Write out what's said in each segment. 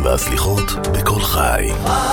הפתחים והסליחות בכל חי.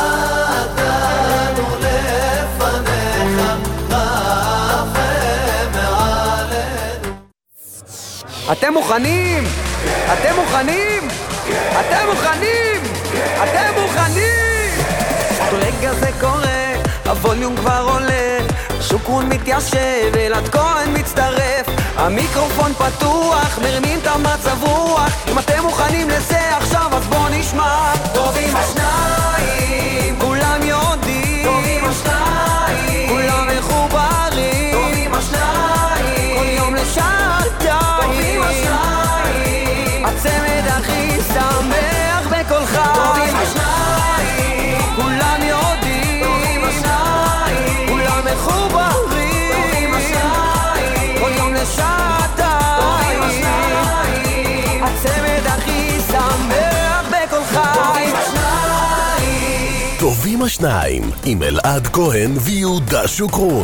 אתם מוכנים? אתם מוכנים? אתם מוכנים? אתם מוכנים? רגע זה קורה, הווליום כבר עולה, שוקרון מתיישב, אלעד כהן מצטרף, המיקרופון פתוח, מרימים את המצב רוח. אם אתם מוכנים לזה עכשיו אז בוא נשמע. טובים השניים, כולם יודעים, טובים השניים, כולם מחוברים, טובים השניים, כל יום לשעתיים, טובים השניים, הצמד הכי שמח בכל חי. טובים השניים, כולם יודעים, טובים השניים, כולם מחוברים, טובים השניים, כל יום לשעתיים, טובים השניים, הצמד הכי שמח בכל חי. טובים השניים, טובים השניים עם אלעד כהן ויהודה שוקרון.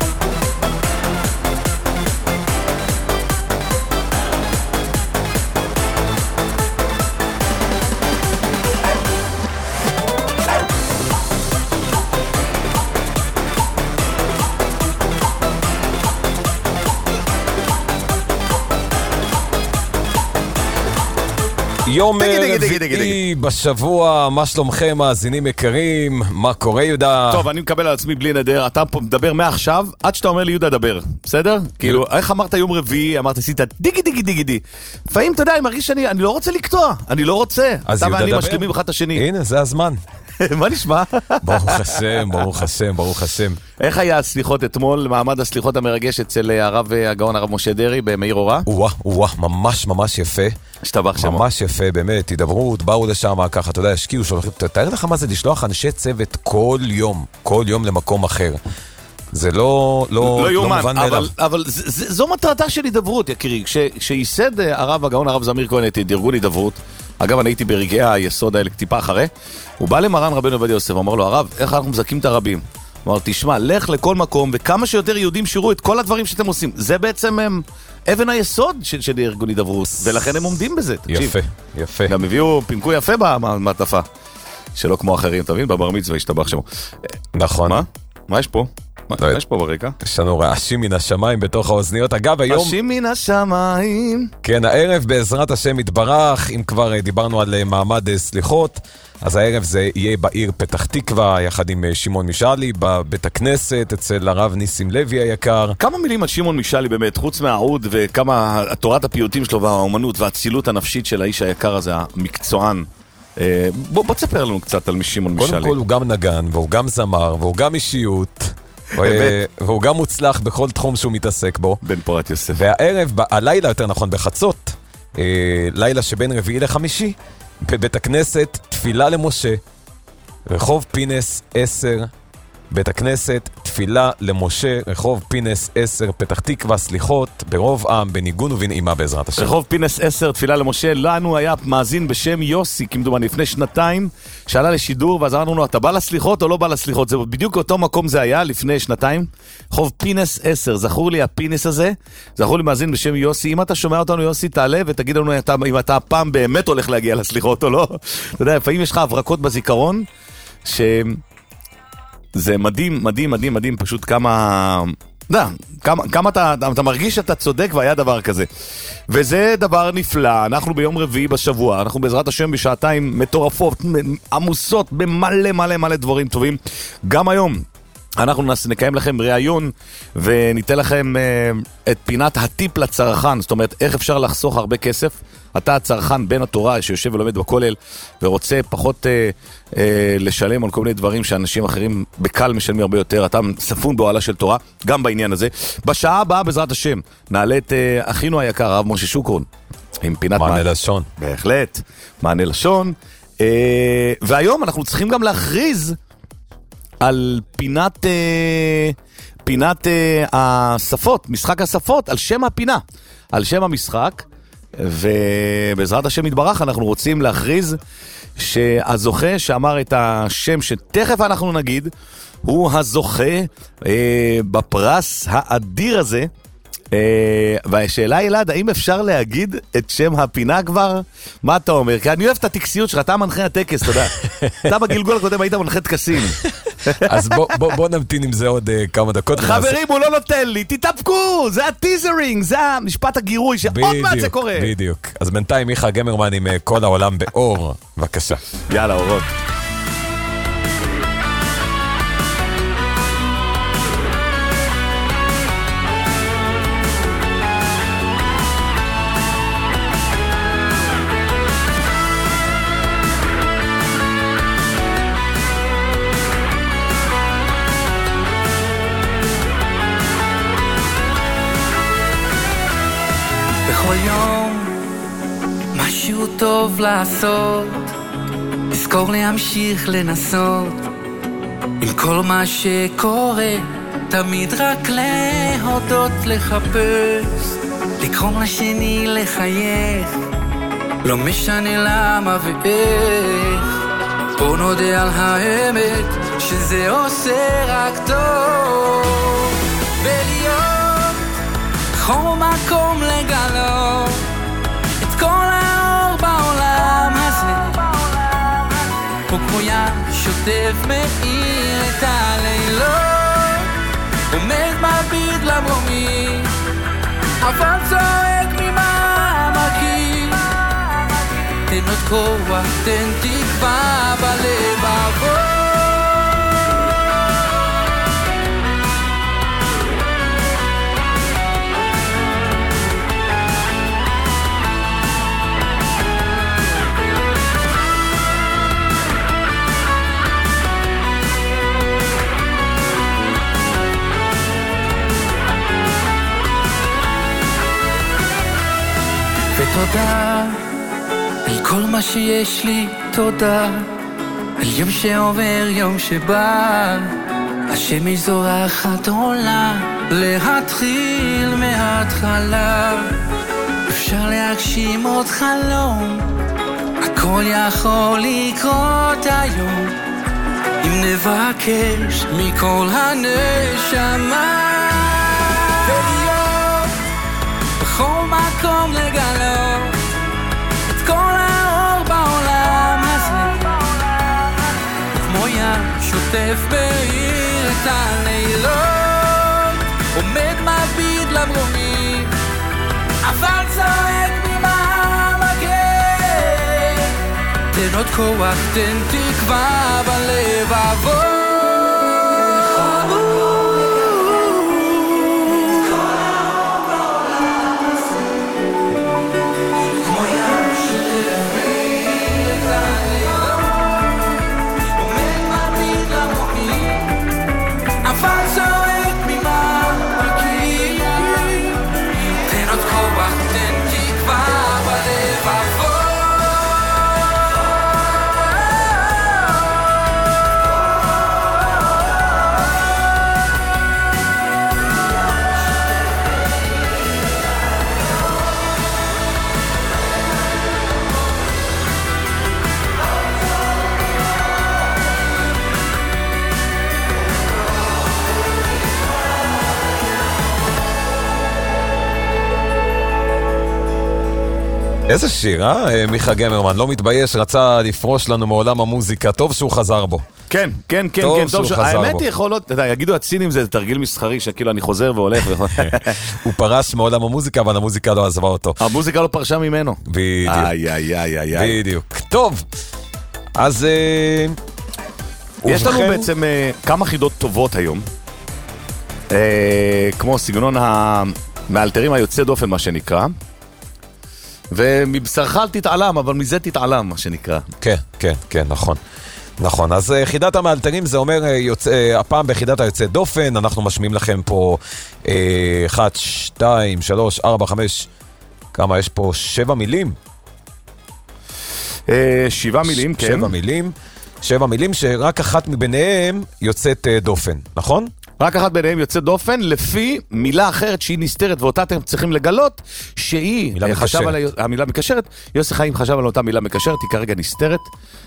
יום רביעי בשבוע, מה שלומכם מאזינים יקרים? מה קורה יהודה? טוב, אני מקבל על עצמי בלי נדר, אתה פה מדבר מעכשיו עד שאתה אומר לי יהודה דבר, בסדר? כאילו, איך אמרת יום רביעי, אמרת עשית דיגי דיגי דיגי די. לפעמים אתה יודע, אני מרגיש שאני לא רוצה לקטוע, אני לא רוצה. אתה ואני משלימים אחד את השני. הנה, זה הזמן. מה נשמע? ברוך השם, ברוך השם, ברוך השם. איך היה הסליחות אתמול, מעמד הסליחות המרגש אצל הרב הגאון הרב משה דרי במאיר אורה? וואה, ממש ממש יפה. השתבח שמו. ממש יפה, באמת, הידברות, באו לשם ככה, אתה יודע, השקיעו, תאר לך מה זה לשלוח אנשי צוות כל יום למקום אחר. זה לא מובן מאליו. אבל זו מטרתה של הידברות, יקירי. כשייסד הרב הגאון הרב זמיר כהן את ארגון הידברות, אגב, אני הייתי ברגעי היסוד האלה טיפה אחרי, הוא בא למרן רבנו עובדיה יוסף, ואמר לו, הרב, איך אנחנו מזכים את הרבים? הוא אמר, תשמע, לך לכל מקום, וכמה שיותר יהודים שירו את כל הדברים שאתם עושים. זה בעצם אבן היסוד של ארגון הידברות, ולכן הם עומדים בזה. יפה, יפה. גם הביאו פינקו יפה במעטפה, שלא כמו אחרים, אתה מבין? בבר מצווה השתבח שמו. נכון. מה יש פה? מה יש פה ברקע? יש לנו רעשים מן השמיים בתוך האוזניות. אגב, היום... רעשים מן השמיים. כן, הערב בעזרת השם יתברך, אם כבר דיברנו על מעמד סליחות, אז הערב זה יהיה בעיר פתח תקווה, יחד עם שמעון משאלי, בבית הכנסת, אצל הרב ניסים לוי היקר. כמה מילים על שמעון משאלי באמת, חוץ מהעוד וכמה תורת הפיוטים שלו והאומנות והצילות הנפשית של האיש היקר הזה, המקצוען. בוא תספר לנו קצת על שמעון משאלי. קודם כל הוא גם נגן, והוא גם זמר, והוא גם אישיות. והוא גם מוצלח בכל תחום שהוא מתעסק בו. בן פורת יוסף. והערב, הלילה יותר נכון בחצות, לילה שבין רביעי לחמישי, בבית הכנסת תפילה למשה, רחוב פינס 10, בית הכנסת תפילה למשה, רחוב פינס 10, פתח תקווה, סליחות, ברוב עם, בניגון ובנעימה בעזרת השם. רחוב פינס 10, תפילה למשה. לנו היה מאזין בשם יוסי, כמדומני, לפני שנתיים, שעלה לשידור, ואז אמרנו לו, אתה בא לסליחות או לא בא לסליחות? זה בדיוק אותו מקום זה היה לפני שנתיים. רחוב פינס 10, זכור לי הפינס הזה, זכור לי מאזין בשם יוסי. אם אתה שומע אותנו יוסי, תעלה ותגיד לנו אם אתה הפעם באמת הולך להגיע לסליחות או לא. אתה יודע, לפעמים יש לך הברקות בזיכרון, זה מדהים, מדהים, מדהים, מדהים, פשוט כמה אתה מרגיש שאתה צודק והיה דבר כזה. וזה דבר נפלא, אנחנו ביום רביעי בשבוע, אנחנו בעזרת השם בשעתיים מטורפות, עמוסות במלא מלא מלא דברים טובים. גם היום אנחנו נקיים לכם ראיון וניתן לכם את פינת הטיפ לצרכן, זאת אומרת איך אפשר לחסוך הרבה כסף. אתה הצרכן בין התורה שיושב ולומד בכולל ורוצה פחות לשלם על כל מיני דברים שאנשים אחרים בקל משלמים הרבה יותר, אתה ספון בעולה של תורה, גם בעניין הזה. בשעה הבאה בעזרת השם נעלה את אחינו היקר הרב משה שוקרון עם פינת מענה לשון. בהחלט, מענה לשון. והיום אנחנו צריכים גם להכריז על פינת השפות, משחק השפות, על שם הפינה, על שם המשחק. ובעזרת השם יתברך אנחנו רוצים להכריז שהזוכה שאמר את השם שתכף אנחנו נגיד הוא הזוכה בפרס האדיר הזה והשאלה ילד, האם אפשר להגיד את שם הפינה כבר? מה אתה אומר? כי אני אוהב את הטקסיות שלך, אתה מנחה הטקס, אתה יודע. אתה בגלגול הקודם היית מנחה טקסים. אז בוא נמתין עם זה עוד כמה דקות. חברים, הוא לא נותן לי, תתאפקו, זה הטיזרינג, זה המשפט הגירוי שעוד מעט זה קורה. בדיוק. אז בינתיים מיכה גמרמן עם כל העולם באור, בבקשה. יאללה, אורות. בכל יום משהו טוב לעשות, לזכור להמשיך לנסות, עם כל מה שקורה תמיד רק להודות, לחפש, לקרוא לשני, לחייך, לא משנה למה ואיך. בוא נודה על האמת שזה עושה רק טוב, ולהיות בכל מקום לגלות את כל האור בעולם הזה, פה כמו ים שוטף מאיר את הלילות, עומד מביט למרומים אבל צועק ממעמקים, תן עוד כוח, תן תקווה בלבבות. ותודה על כל מה שיש לי, תודה על יום שעובר, יום שבא, השמש זורחת עולה, להתחיל מההתחלה, אפשר להגשים עוד חלום, הכל יכול לקרות היום, אם נבקש מכל הנשמה, ולהיות בכל מקום לגלות את כל האור בעולם הזה, כמו ים שוטף מאיר את הלילות, עומד מביט למרומים אבל צועק ממעמקים, תן עוד כוח, תן תקווה בלבבות. איזה שיר, מיכה גמרמן, לא מתבייש, רצה לפרוש לנו מעולם המוזיקה, טוב שהוא חזר בו. כן, כן, כן, טוב שהוא חזר בו. האמת היא יכולות, אתה יודע, יגידו הצינים זה תרגיל מסחרי, שכאילו אני חוזר והולך. הוא פרש מעולם המוזיקה, אבל המוזיקה לא עזבה אותו. המוזיקה לא פרשה ממנו. בדיוק. איי. בדיוק. טוב, אז... יש לנו בעצם כמה חידות טובות היום, כמו סגנון המאלתרים היוצא דופן, מה שנקרא. ומבשרך אל תתעלם, אבל מזה תתעלם, מה שנקרא. כן, נכון. אז חידת המאלתרים זה אומר, הפעם בחידת היוצא דופן, אנחנו משמיעים לכם פה 1, 2, 3, 4, 5, כמה יש פה? 7 מילים? 7 מילים, כן. 7 מילים שרק אחת מביניהם יוצאת דופן, נכון? רק אחת ביניהם יוצאת דופן, לפי מילה אחרת שהיא נסתרת, ואותה אתם צריכים לגלות שהיא... מילה מקשרת. המילה מקשרת, יוסי חיים חשב על אותה מילה מקשרת, היא כרגע נסתרת.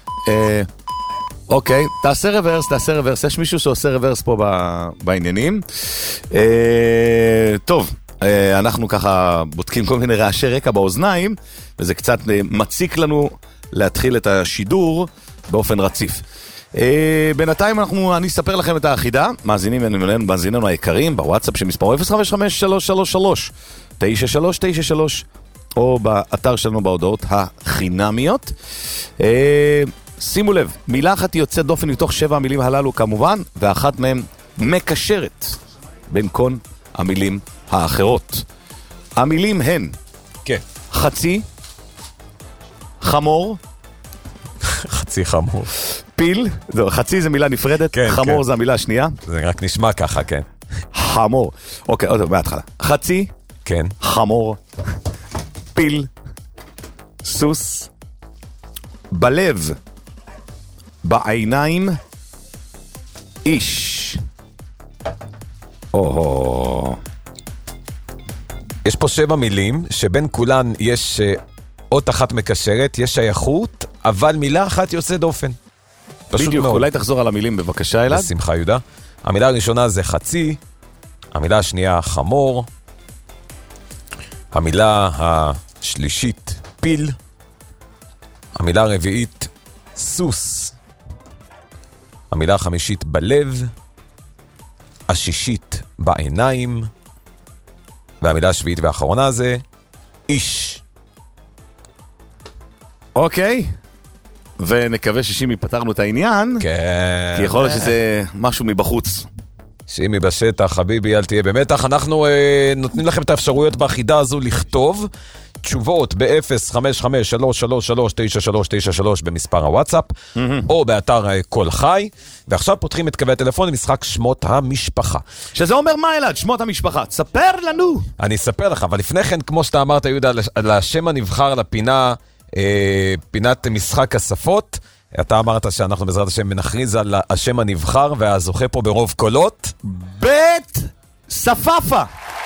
אוקיי, תעשה רוורס, יש מישהו שעושה רוורס פה בעניינים. טוב, אנחנו ככה בודקים כל מיני רעשי רקע באוזניים, וזה קצת מציק לנו להתחיל את השידור באופן רציף. בינתיים אני אספר לכם את האחידה, מאזיננו היקרים, בוואטסאפ שמספרו 055-333-9393, או באתר שלנו בהודעות החינמיות. שימו לב, מילה אחת יוצאת דופן מתוך 7 המילים הללו כמובן, ואחת מהן מקשרת בין כל המילים האחרות. המילים הן כן. חצי, חמור, חצי חמור. פיל, חצי זה מילה נפרדת, כן, חמור כן. זה המילה השנייה. זה רק נשמע ככה, כן. חמור. אוקיי, עוד מההתחלה. חצי, כן. חמור, פיל, סוס, בלב, בעיניים, איש. יש פה 7 מילים, שבין כולן יש אות אחת מקשרת, יש שייכות, אבל מילה אחת יוצאת דופן. פשוט בדיוק, מאוד. אולי תחזור על המילים בבקשה אלעד. בשמחה יהודה. המילה הראשונה זה חצי, המילה השנייה חמור, המילה השלישית פיל, המילה הרביעית סוס, המילה החמישית בלב, השישית בעיניים, והמילה השביעית והאחרונה זה איש. אוקיי, ונקווה ששימי פתרנו את העניין, כן. כי יכול להיות שזה משהו מבחוץ. שימי בשטח, חביבי, אל תהיה במתח. אנחנו נותנים לכם את האפשרויות באחידה הזו לכתוב תשובות ב-055-333-9393 במספר הוואטסאפ, או באתר כל חי, ועכשיו פותחים את קווי הטלפון למשחק שמות המשפחה. שזה אומר מה אלעד? שמות המשפחה. ספר לנו. אני אספר לך, אבל לפני כן, כמו שאתה אמרת, יהודה, על השם הנבחר לפינה, פינת משחק השפות, אתה אמרת שאנחנו בעזרת השם נכריז על השם הנבחר, והזוכה פה ברוב קולות. בית ספאפה.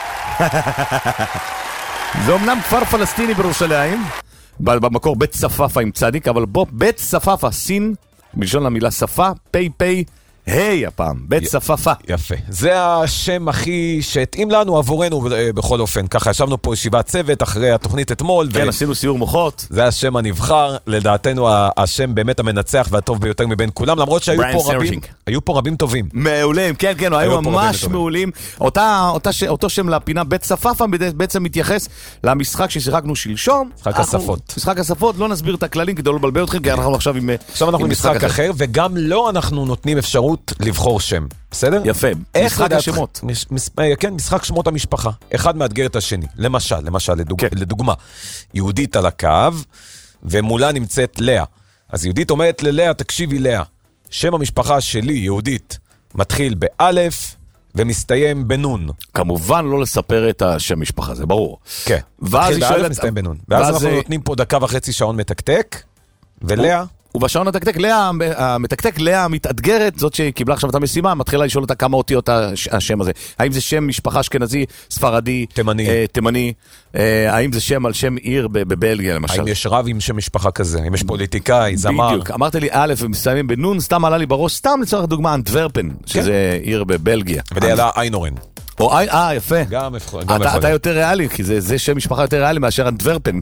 זה אמנם כפר פלסטיני בירושלים, במקור בית ספאפה עם צדיק, אבל בוא, בית ספאפה, סין, בלשון המילה שפה, פי פי, היי הפעם, בית ספאפה. יפה. זה השם הכי שהתאים לנו עבורנו בכל אופן. ככה ישבנו פה ישיבת צוות אחרי התוכנית אתמול. כן, עשינו סיור מוחות. זה השם הנבחר, לדעתנו השם באמת המנצח והטוב ביותר מבין כולם, למרות שהיו פה רבים טובים. מעולים, כן, כן, היו ממש מעולים. אותו שם לפינה בית ספאפה בעצם מתייחס למשחק ששיחקנו שלשום. משחק השפות. משחק השפות, לא נסביר את הכללים כדי לא לבלבל אתכם, כי אנחנו עכשיו עם משחק אחר, וגם לא אנחנו נותנים אפשרות לבחור שם, בסדר? יפה, משחק השמות. כן, משחק שמות המשפחה. אחד מאתגר את השני. למשל, לדוגמה, יהודית על הקו, ומולה נמצאת לאה. אז יהודית אומרת ללאה, תקשיבי לאה, שם המשפחה שלי, יהודית, מתחיל באלף, ומסתיים בנון. כמובן לא לספר את השם משפחה, זה ברור. כן, מתחיל באלף, מסתיים בנון. ואז אנחנו נותנים פה 1.5 שעון מתקתק, ולאה... ובשעון התקתק, לאה, המתקתק, לאה המתאתגרת, זאת שקיבלה עכשיו את המשימה, מתחילה לשאול אותה כמה אותיות השם הזה. האם זה שם משפחה אשכנזי, ספרדי, תימני, האם זה שם על שם עיר בבלגיה למשל? האם יש רב עם שם משפחה כזה? האם יש פוליטיקאי, זמר? בדיוק, אמרת לי א' ומסיימים בנון, סתם עלה לי בראש, סתם לצורך דוגמה אנטוורפן, שזה עיר בבלגיה. ולילה איינורן. יפה. גם אתה יותר ריאלי, כי זה שם משפחה יותר ריאלי מאשר אנטוורפן.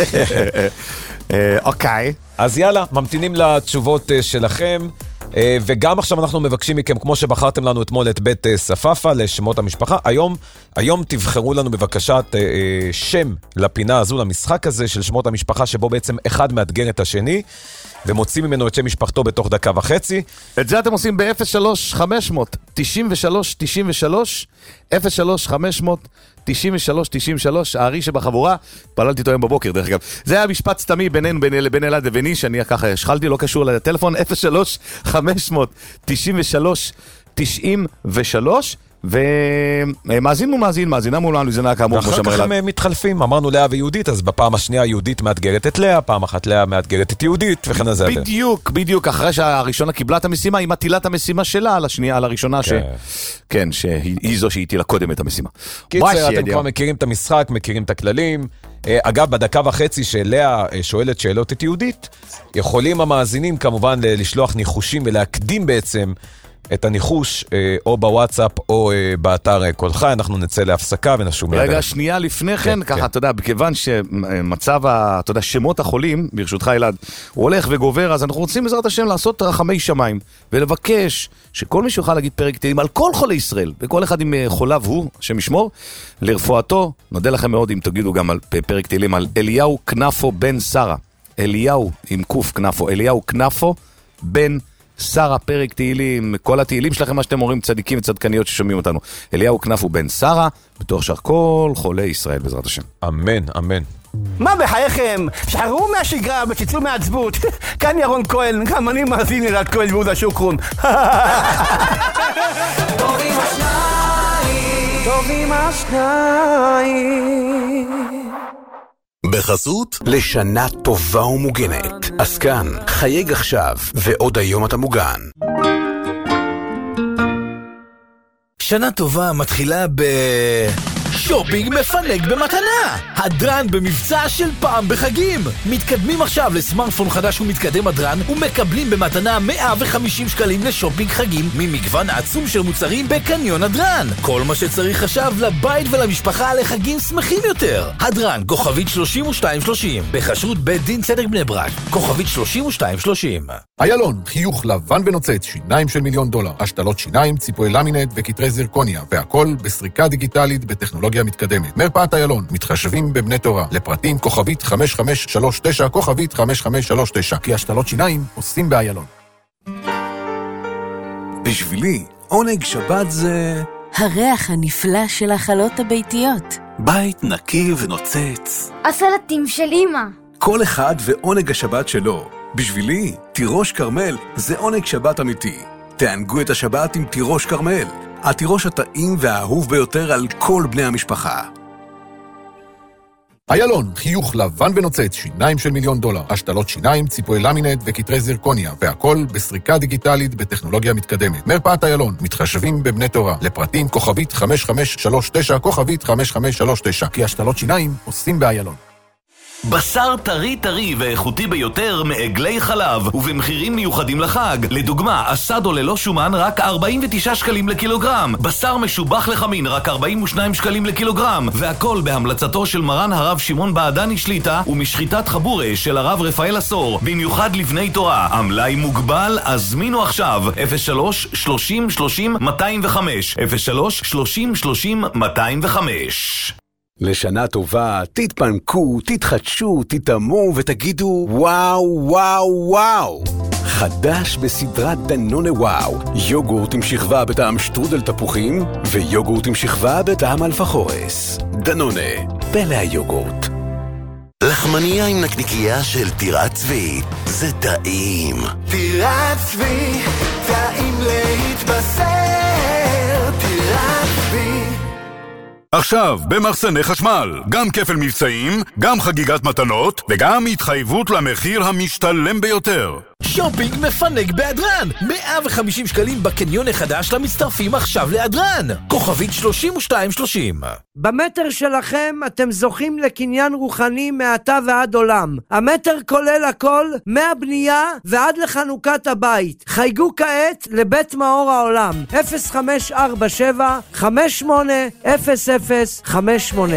אוקיי. אז יאללה, ממתינים לתשובות שלכם, וגם עכשיו אנחנו מבקשים מכם, כמו שבחרתם לנו אתמול את בית ספאפה לשמות המשפחה, היום תבחרו לנו בבקשת שם לפינה הזו, למשחק הזה של שמות המשפחה, שבו בעצם אחד מאתגר את השני, ומוצאים ממנו את שם משפחתו בתוך 1.5 דקות. את זה אתם עושים ב-03-500-93-93, 03-500-93-93, הארי שבחבורה, פללתי אותו היום בבוקר דרך אגב. זה היה משפט סתמי בינינו, בין אלעד לביני, שאני ככה השחלתי, לא קשור לטלפון, 03-500-93-93, ומאזינה מולנו, זה נע כאמור, כמו שאמר אלעד. ואחר כך הם מתחלפים, אמרנו לאה ויהודית, אז בפעם השנייה יהודית מאתגרת את לאה, פעם אחת לאה מאתגרת את יהודית, וכן הזה. בדיוק, אחרי שהראשונה קיבלה את המשימה, היא מטילה את המשימה שלה על השנייה, על הראשונה, כן, שהיא זו שהטילה קודם את המשימה. קיצר, אתם כבר מכירים את המשחק, מכירים את הכללים. אגב, ב1.5 דקות שלאה שואלת שאלות את יהודית, יכולים המאזינים כמובן לשלוח ניחושים ולהקדים בעצם את הניחוש או בוואטסאפ או באתר קולך. אנחנו נצא להפסקה ונשום מיד. רגע, שנייה לפני כן, ככה, אתה יודע, בכיוון שמצב, אתה יודע, שמות החולים, ברשותך ילד, הוא הולך וגובר, אז אנחנו רוצים בעזרת השם לעשות רחמי שמיים, ולבקש שכל מי שיוכל להגיד פרק תהילים על כל חולי ישראל, וכל אחד עם חוליו הוא, השם ישמור, לרפואתו. נודה לכם מאוד אם תגידו גם על פרק תהילים על אליהו כנפו בן שרה. אליהו עם קוף כנפו, אליהו כנפו בן שרה, פרק תהילים, כל התהילים שלכם, מה שאתם אומרים, צדיקים וצדקניות ששומעים אותנו. אליהו כנפו בן שרה, בתוך שאר כל חולי ישראל בעזרת השם. אמן, אמן. מה בחייכם? שחררו מהשגרה ותצאו מעצבות. כאן ירון כהן, גם אני מאזין אלעד כהן ויהודה שוקרון. טובים השניים, טובים השניים. בחסות לשנה טובה ומוגנת. אז כאן, חייג עכשיו, ועוד היום אתה מוגן. שנה טובה מתחילה שופינג מפנק במתנה. הדרן במבצע של פעם בחגים. מתקדמים עכשיו לסמארטפון חדש ומתקדם הדרן ומקבלים במתנה 150 שקלים לשופינג חגים ממגוון עצום של מוצרים בקניון הדרן. כל מה שצריך עכשיו לבית ולמשפחה לחגים שמחים יותר. הדרן, כוכבית 3230, בחשרות בית דין צדק בני ברק, כוכבית 3230. איילון, חיוך לבן ונוצץ, שיניים של $1,000,000, השתלות שיניים, ציפוי למינט וכתרי זירקוניה, והכל בסריקה דיגיטלית בטכנולוגיה מתקדמת. מרפאת איילון, מתחשבים בבני תורה, לפרטים כוכבית 5539, כוכבית 5539, כי השתלות שיניים עושים באיילון. בשבילי, עונג שבת זה הריח הנפלא של החלות הביתיות, בית נקי ונוצץ, הסלטים של אמא, כל אחד ועונג השבת שלו. בשבילי, תירוש קרמל זה עונג שבת אמיתי. תענגו את השבת עם תירוש קרמל, התירוש הטעים והאהוב ביותר על כל בני המשפחה. איילון, חיוך לבן ונוצץ, שיניים של $1,000,000, השתלות שיניים, ציפוי למינט וכתרי זירקוניה, והכל בסריקה דיגיטלית בטכנולוגיה מתקדמת. מרפאת איילון, מתחשבים בבני תורה, לפרטים כוכבית 5539, כוכבית 5539, כי השתלות שיניים עושים באיילון. בשר טרי טרי ואיכותי ביותר מעגלי חלב ובמחירים מיוחדים לחג. לדוגמה, אסדו ללא שומן רק 49 שקלים לקילוגרם, בשר משובח לחמין רק 42 שקלים לקילוגרם, והכל בהמלצתו של מרן הרב שמעון בעדני שליטה ומשחיטת חבורה של הרב רפאל עשור, במיוחד לבני תורה. המלאי מוגבל, הזמינו עכשיו 03 30 30 205 03 30 30 205. לשנה טובה, תתפנקו, תתחדשו, תתאמו ותגידו וואו, וואו, וואו. חדש בסדרת דנונה וואו, יוגורט עם שכבה בטעם שטרודל תפוחים ויוגורט עם שכבה בטעם אלפחורס. דנונה, פלא היוגורט. לחמניה עם נקניקיה של טירת צבי, זה טעים. טירת צבי, טעים להתבשר, טירת צבי. עכשיו, במחסני חשמל, גם כפל מבצעים, גם חגיגת מתנות, וגם התחייבות למחיר המשתלם ביותר. שופינג מפנק באדרן, 150 שקלים בקניון החדש למצטרפים עכשיו לאדרן, כוכבית 3230. במטר שלכם אתם זוכים לקניין רוחני מעתה ועד עולם. המטר כולל הכל, מהבנייה ועד לחנוכת הבית. חייגו כעת לבית מאור העולם, 0547 580058.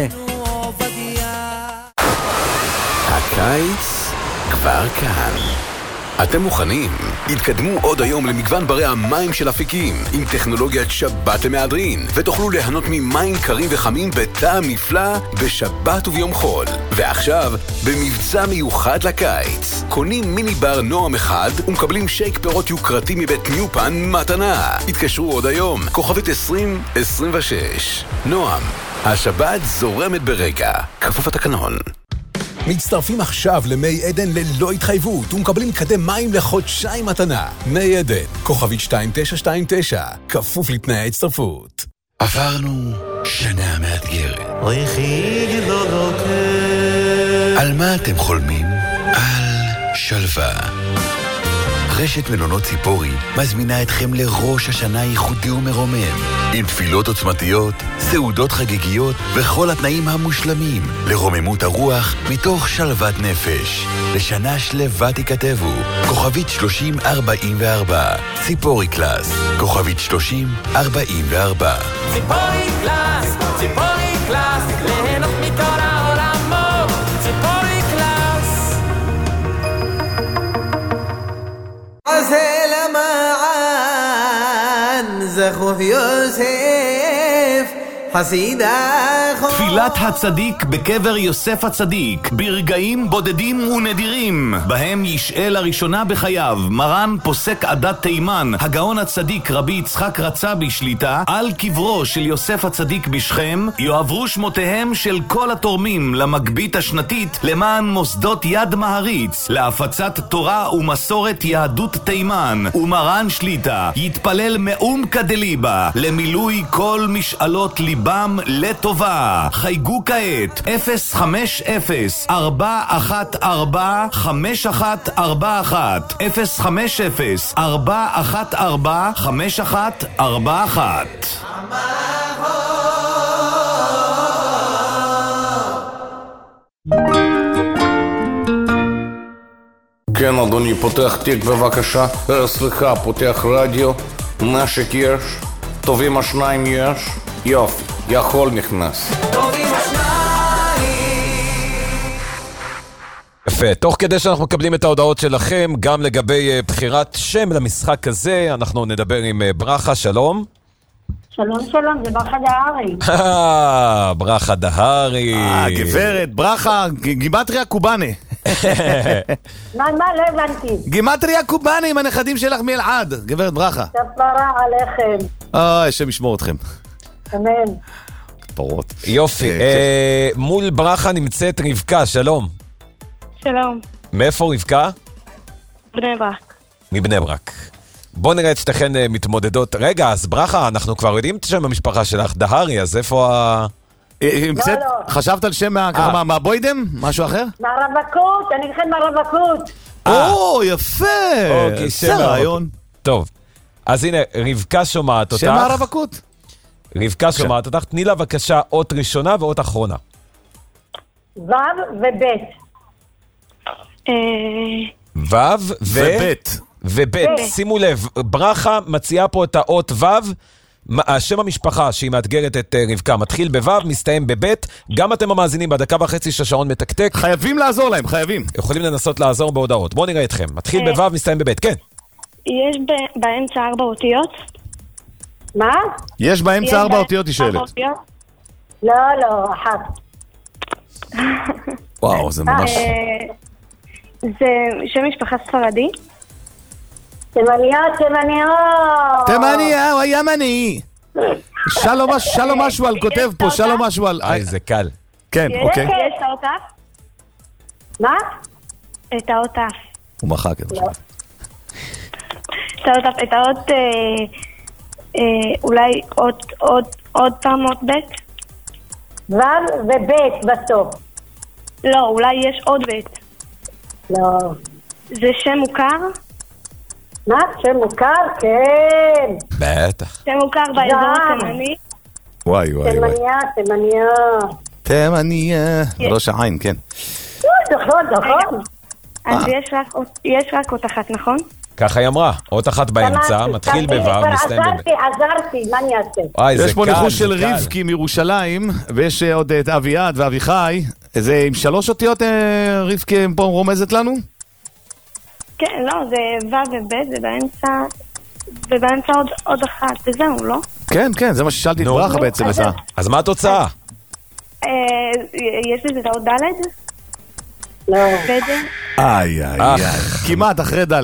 הקיץ כבר כאן. אתם מוכנים? התקדמו עוד היום למגוון ברי המים של אפיקים עם טכנולוגיית שבת למהדרין, ותוכלו ליהנות ממים קרים וחמים בטעם נפלא בשבת וביום חול. ועכשיו, במבצע מיוחד לקיץ, קונים מיני בר נועם אחד ומקבלים שייק פירות יוקרתי מבית ניופן מתנה. התקשרו עוד היום, כוכבית 2026. נועם, השבת זורמת ברגע, כפוף התקנון. מצטרפים עכשיו למי עדן ללא התחייבות ומקבלים קדם מים לחודשיים מתנה. מי עדן, כוכבית 2929, כפוף לתנאי ההצטרפות. עברנו שנה מאתגרת. על מה אתם חולמים? על שלווה. רשת מלונות ציפורי מזמינה אתכם לראש השנה ייחודי ומרומם, עם תפילות עוצמתיות, סעודות חגיגיות וכל התנאים המושלמים לרוממות הרוח מתוך שלוות נפש. לשנה שלווה תיכתבו, כוכבית 3044, ציפורי קלאס, כוכבית 3044. ציפורי קלאס, ציפורי קלאס, ליהנות מכל העולמות, ציפורי קלאס. עזל המען, זכות יוסף, תפילת הצדיק בקבר יוסף הצדיק, ברגעים בודדים ונדירים, בהם ישאל לראשונה בחייו מרן פוסק עדת תימן, הגאון הצדיק רבי יצחק רצה בשליטה, על קברו של יוסף הצדיק בשכם, יועברו שמותיהם של כל התורמים למגבית השנתית למען מוסדות יד מהריץ, להפצת תורה ומסורת יהדות תימן, ומרן שליטה יתפלל מאום כדליבה למילוי כל משאלות ליבה בם לטובה. חייגו כעת 050-414-5141 050-414-5141. כן אדוני, פותח תיק בבקשה. סליחה, פותח רדיו. נשק יש, טובים השניים יש. יופי, יכול נכנס. יפה, תוך כדי שאנחנו מקבלים את ההודעות שלכם, גם לגבי בחירת שם למשחק הזה, אנחנו נדבר עם ברכה, שלום. שלום, שלום, זה ברכה דהרי. ברכה דהרי. גברת, ברכה, גימטריה קובאנה. מה, לא הבנתי. גימטריה קובאנה עם הנכדים שלך מאלעד, גברת ברכה. כפרה עליכם. השם ישמור אתכם. אמן. פרות. יופי, מול ברכה נמצאת רבקה, שלום. שלום. מאיפה רבקה? בני ברק. מבני ברק. בוא נראה את שתיכן מתמודדות. רגע, אז ברכה, אנחנו כבר יודעים את שם המשפחה שלך, דהרי, אז איפה ה... חשבת על שם מהבוידם? משהו אחר? מהרווקות, אני אתכן מהרווקות. יפה. זה רעיון. טוב, אז הנה, רבקה שומעת אותך. שם מהרווקות. רבקה שומעת אותך, תני לה בבקשה אות ראשונה ואות אחרונה. ו' ובית. ובית. שימו לב, ברכה מציעה פה את האות ו', השם המשפחה שהיא מאתגרת את רבקה מתחיל בו', מסתיים בבית. גם אתם המאזינים בדקה וחצי שהשעון מתקתק. חייבים לעזור להם, חייבים. יכולים לנסות לעזור בהודעות. בואו נראה אתכם. מתחיל בו', מסתיים בבית, כן. יש באמצע 4 אותיות? מה? יש באמצע 4 אותיות, היא שואלת. לא, אחת. וואו, זה ממש... זה שם משפחה ספרדי? תימניה. הוא ימני. שלום משהו על כותב פה, שלום משהו על... זה קל. כן, אוקיי. יש את האותף? מה? את האותף. הוא מחק את זה. את האות... אולי עוד פעם אות בית? ו' ובית בסוף. לא, אולי יש עוד בית. לא. זה שם מוכר? מה? שם מוכר? כן. בטח. שם מוכר באזור התימני? וואי. תימניה. ראש העין, כן. נכון. אז יש רק אות אחת, נכון? ככה היא אמרה, אות אחת באמצע, מתחיל בו', מסתיים בבית. עזרתי, מה אני אעשה? יש פה ניחוש של רבקי מירושלים, ויש עוד את אביעד ואביחי. זה עם 3 אותיות רבקי פה רומזת לנו? כן, לא, זה ו' וב', זה באמצע עוד אחת, וזהו, לא? כן, זה מה ששאלתי את ברכה בעצם. אז מה התוצאה? יש לזה את האות ד'? לא. כמעט אחרי ד'.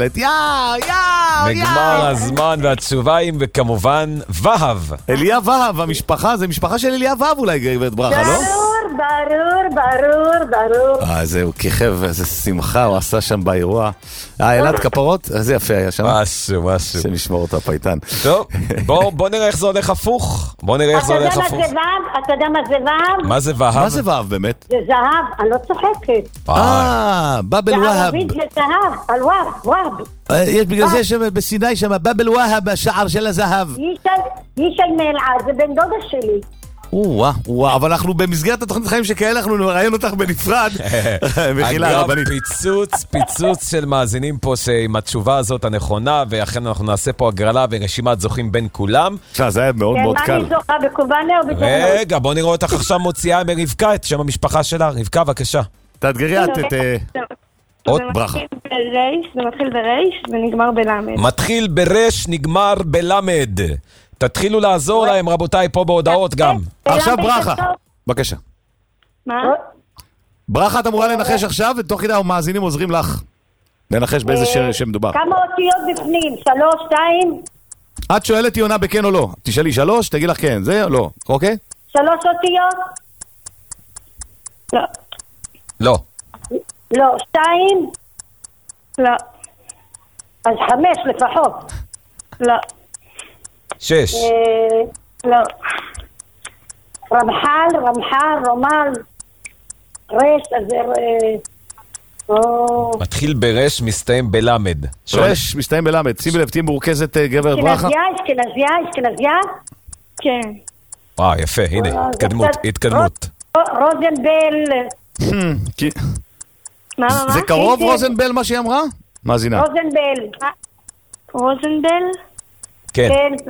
נגמר הזמן והתשובה היא וכמובן ו'. אליה ו', המשפחה, זה משפחה של אליה ו' אולי גברת ברכה, לא? ברור. זהו, כיכב, איזה שמחה הוא עשה שם באירוע. אלעד כפרות, איזה יפה היה שם. משהו. שנשמור אותו הפייטן. טוב, בוא נראה איך זה הולך הפוך. אתה יודע מה זה והב? מה זה והב? מה זה והב באמת? זה זהב, אני לא צוחקת. בבל והב. בערבית זה זהב, אלוואב. יש בגלל זה שם בסיני שם, בבל והב, השער של הזהב. ישי מלעד, זה בן דודה שלי. וואו, אבל אנחנו במסגרת התוכנית חיים שכאלה, אנחנו נראיין אותך בנפרד. מחילה רבנית. פיצוץ של מאזינים פה שעם התשובה הזאת הנכונה, ואכן אנחנו נעשה פה הגרלה ורשימת זוכים בין כולם. זה היה מאוד מאוד קל. מה אני זוכה, בקובאנה או בקובאנה? רגע, בוא נראה אותך עכשיו מוציאה מרבקה את שם המשפחה שלה. רבקה, בבקשה. תאתגרי את עוד ברכה. זה מתחיל ברייש ונגמר בלמד. מתחיל ברש, נגמר בלמד. תתחילו לעזור להם, רבותיי, פה בהודעות גם. עכשיו ברכה. בבקשה. מה? ברכה, את אמורה לנחש עכשיו, ותוך כדי המאזינים עוזרים לך לנחש באיזה שם מדובר. כמה אותיות בפנים? 3, 2? את שואלת היא עונה בכן או לא. תשאלי 3, תגיד לך כן, זה או לא, אוקיי? 3 אותיות? לא. לא, 2? לא. אז 5 לפחות. לא. 6. לא. רמחל, רומל, רש, אז מתחיל ברש, מסתיים בלמד. רש, מסתיים בלמד. שימי לב, תהיה מורכזת גבר ברכה. אשכנזיה? כן. יפה, הנה, התקדמות. רוזנבל. זה קרוב רוזנבל מה שהיא אמרה? מאזינה. רוזנבל? כן.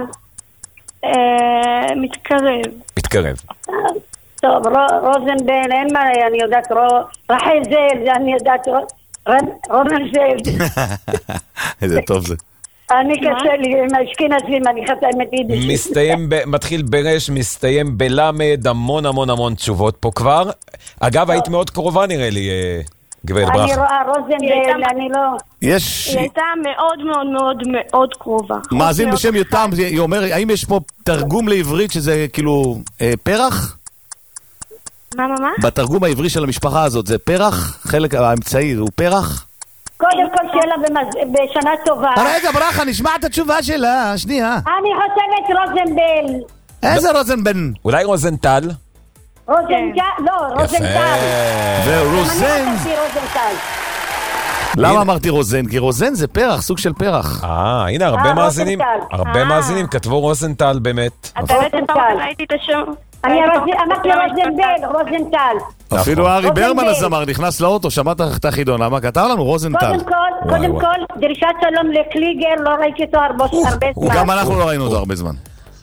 מתקרב. טוב, רוזנבל, אין מה, אני יודעת, רחל זל, אני יודעת, רונן זל. איזה טוב זה. אני קשה לי, עם האשכנזים, אני חתמת יידיש. מתחיל ברש, מסתיים בלמד, המון תשובות פה כבר. אגב, היית מאוד קרובה נראה לי, גברת ברכה. אני רואה רוזנבל, אני לא... היא הייתה מאוד קרובה. מאזין בשם יותם, היא אומרת, האם יש פה תרגום לעברית שזה כאילו פרח? מה? בתרגום העברי של המשפחה הזאת זה פרח? חלק האמצעי הוא פרח? קודם כל שאלה בשנה טובה. רגע ברכה, נשמע את התשובה שלה, שנייה. אני חושבת רוזנבל. איזה רוזנבל? אולי רוזנטל? לא, רוזנטל. ורוזן. למה אמרתי רוזן? כי רוזן זה פרח, סוג של פרח. הנה, הרבה מאזינים כתבו רוזנטל באמת. אתה ראיתי את השם. אני אמרתי רוזנטל. אפילו ארי ברמן הזמר נכנס לאוטו, שמעת את החידון, למה כתב לנו רוזנטל. קודם כל, דרישת שלום לקליגר, לא ראיתי אותו הרבה זמן. גם אנחנו לא ראינו אותו הרבה זמן.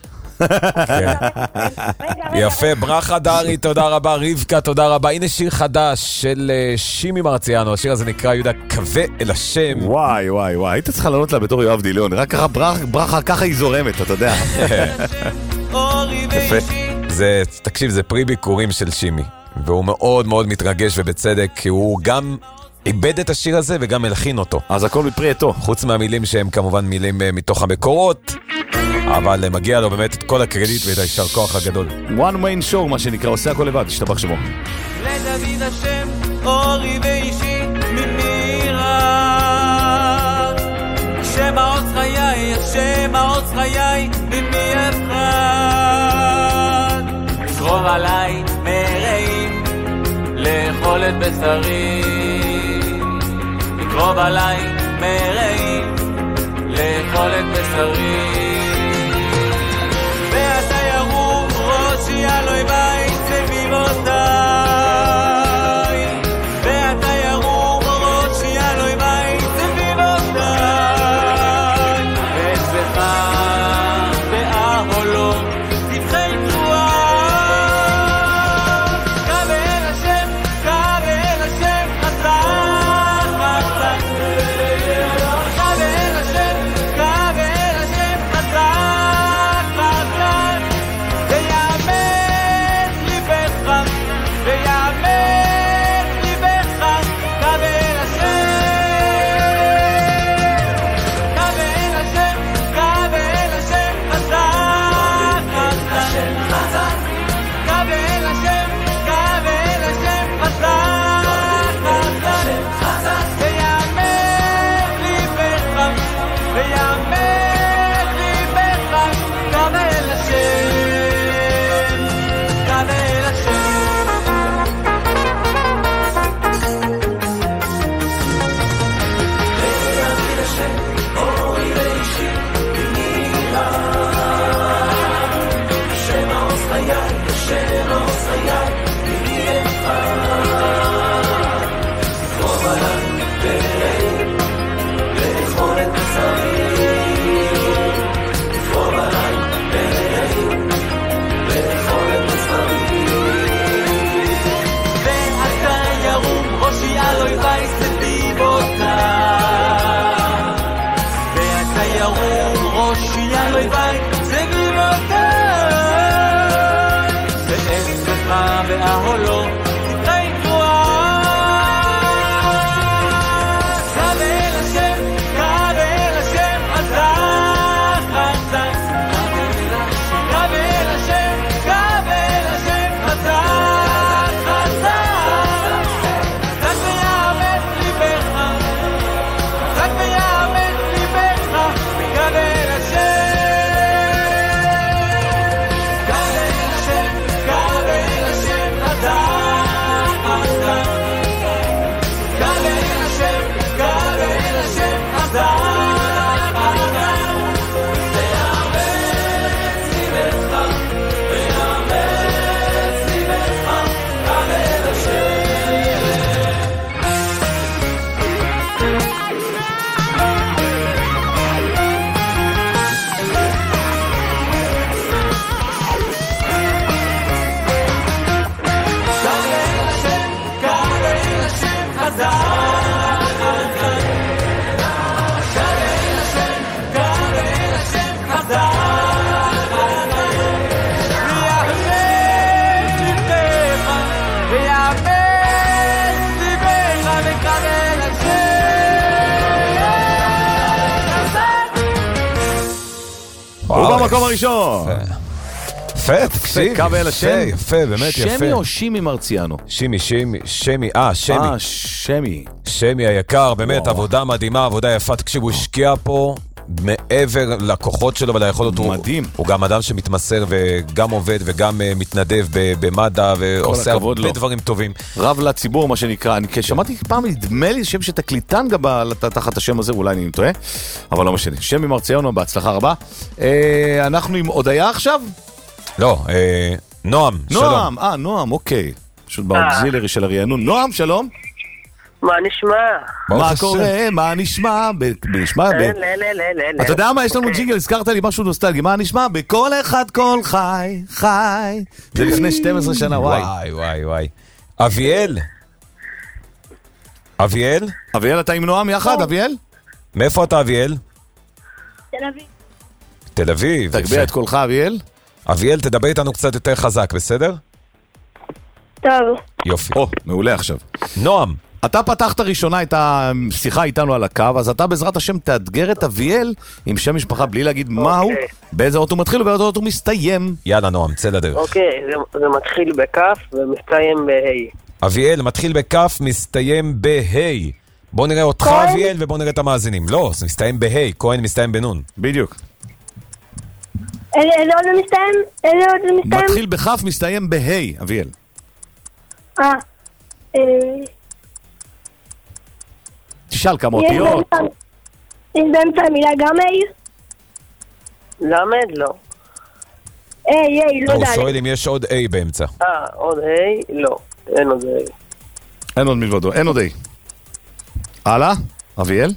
יפה, ברכה דרי, תודה רבה, רבקה, תודה רבה. הנה שיר חדש של שימי מרציאנו, השיר הזה נקרא יהודה קווה אל השם. וואי, היית צריכה לענות לה בתור יואב דיליון, רק ככה ברכה ככה היא זורמת, אתה יודע. יפה. תקשיב, זה פרי ביקורים של שימי, והוא מאוד מתרגש ובצדק, כי הוא גם איבד את השיר הזה וגם הלחין אותו. אז הכל מפרי עטו. חוץ מהמילים שהם כמובן מילים מתוך המקורות, אבל מגיע לו באמת את כל הקרדיט ואת הישר כוח הגדול. one man show מה שנקרא, עושה הכל לבד, תשתבח שמו. לדוד השם אורי ואישי ממירה, השם העוץ חיי, השם העוץ חיי ממי אפחד. זרום עליי מרעים לאכול את בשרי, קרוב עליי מרעים לאכול את בשרי, ואתה ירו ראשי אלוהי בית סביבותיי, ואתה ירו ראשי אלוהי בית סביבותיי, ואצלך באהלו תבחי תרועה, קו אל השם חזק, קו אל השם ובמקום הראשון יפה, תקשיב, קבל השם, יפה, באמת יפה. שמי או שימי מרציאנו? שמי. שמי היקר, באמת עבודה מדהימה, עבודה יפה. תקשיב, הוא השקיע פה מעבר לכוחות שלו וליכולות. מדהים. הוא גם אדם שמתמסר וגם עובד וגם מתנדב במד"א ועושה הרבה דברים טובים. רב לציבור, מה שנקרא. אני שמעתי פעם, נדמה לי שם שתקליטן גם תחת השם הזה, אולי אני טועה, אבל לא משנה. שמי מרציאנו, בהצלחה רבה. אנחנו עם הודיה עכשיו? לא, נועם, שלום. נועם, אוקיי. פשוט באוקזילרי של הרענון. נועם, שלום. מה נשמע? מה קורה? מה נשמע? אתה יודע מה? יש לנו ג'ינגל, הזכרת לי משהו נוסטלגי. מה נשמע? בכל אחד כל חי. זה לפני 12 שנה, וואי. אביאל, אתה עם נועם יחד, אביאל? מאיפה אתה, אביאל? תל אביב. תגביה את קולך, אביאל. אביאל, תדבר איתנו קצת יותר חזק, בסדר? טוב. יופי. מעולה עכשיו. נועם. אתה פתחת ראשונה את השיחה איתנו על הקו, אז אתה בעזרת השם תאתגר את אביאל עם שם משפחה בלי להגיד מהו, באיזה אות הוא מתחיל ובאיזה אות הוא מסתיים. יאללה נועם, צא לדרך. אוקיי, זה מתחיל בכף ומסתיים בהי. אביאל, מתחיל בכף, מסתיים בהי. בוא נראה אותך אביאל ובוא נראה את המאזינים. לא, זה מסתיים בהי, כהן מסתיים בנון. בדיוק. איזה עוד זה מסתיים? מתחיל בכף, מסתיים בהי, אביאל. תשאל כמה אותיות. יש באמצע המילה גם היי? למד? לא. לא הוא שואל אם יש עוד A באמצע. עוד A? לא. אין עוד A. אין עוד מלבדו, אין עוד A. הלאה, אביאל?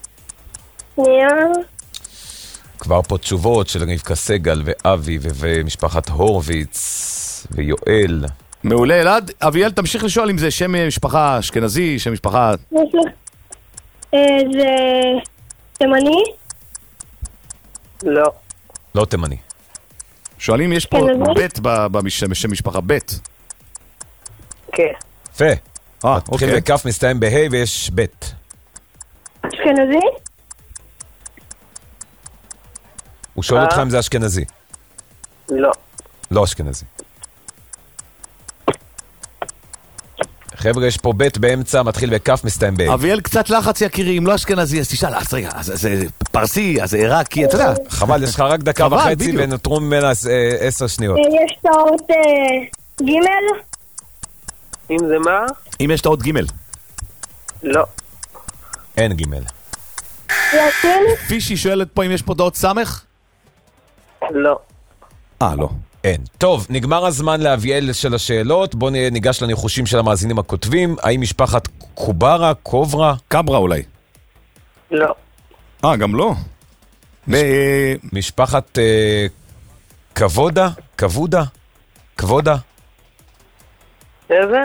כבר פה תשובות של רבקה סגל ואבי ומשפחת הורוויץ ויואל. מעולה, אלעד. אביאל, תמשיך לשאול אם זה שם משפחה אשכנזי, שם משפחה... זה תימני? לא. לא תימני. שואלים, יש פה בית בשם משפחה, בית. כן. יפה. מתחיל בכף, מסתיים בהי ויש בית. אשכנזי? הוא שואל אותך אם זה אשכנזי. לא. לא אשכנזי. חבר'ה, יש פה בית באמצע, מתחיל בכף, מסתיים בהי. אביאל, קצת לחץ יקירי, אם לא אשכנזי, אז תשאל, אז רגע, זה פרסי, אז זה עיראקי, אתה יודע. חבל, יש לך רק דקה וחצי ונותרו ממנה 10 שניות. יש את האות ג'? אם זה מה? אם יש את האות ג'. לא. אין ג'. פישי שואלת פה אם יש פה דעות סמך? לא. לא. אין. טוב, נגמר הזמן לאביאל של השאלות, בואו ניגש לניחושים של המאזינים הכותבים. האם משפחת קוברה, קוברה? קברה אולי. לא. גם לא. משפחת כבודה? כבודה? כבודה? איזה?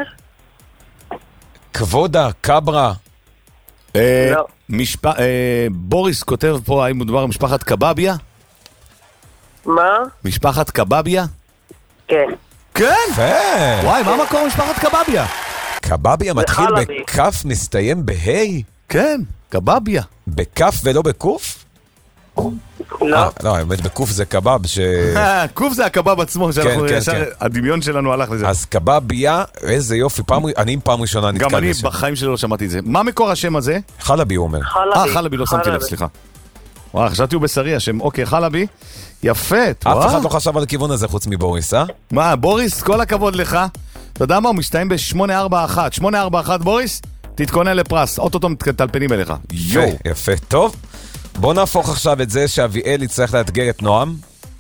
כבודה, קברה. לא. בוריס כותב פה, האם מדובר משפחת קבביה? מה? משפחת קבביה? כן. כן? וואי, מה מקור משפחת קבביה? קבביה מתחיל בכף, מסתיים בהי? כן, קבביה. בכף ולא בקוף? לא. לא, האמת בקוף זה קבב קוף זה הקבב עצמו, הדמיון שלנו הלך לזה. אז קבביה, איזה יופי, אני פעם ראשונה נתקל. גם אני בחיים שלי לא שמעתי את זה. מה מקור השם הזה? חלבי הוא אומר. חלבי, לא שמתי לב, סליחה. וואי, חשבתי הוא בשרי השם. אוקיי, חלבי. יפה, אף אחד לא חשב על הכיוון הזה חוץ מבוריס, מה, בוריס, כל הכבוד לך. אתה יודע מה, הוא משתיים ב-841. 841, בוריס, תתכונן לפרס. אוטוטו מתטלפנים אליך. יפה, טוב. בוא נהפוך עכשיו את זה שאביאל יצטרך לאתגר את נועם.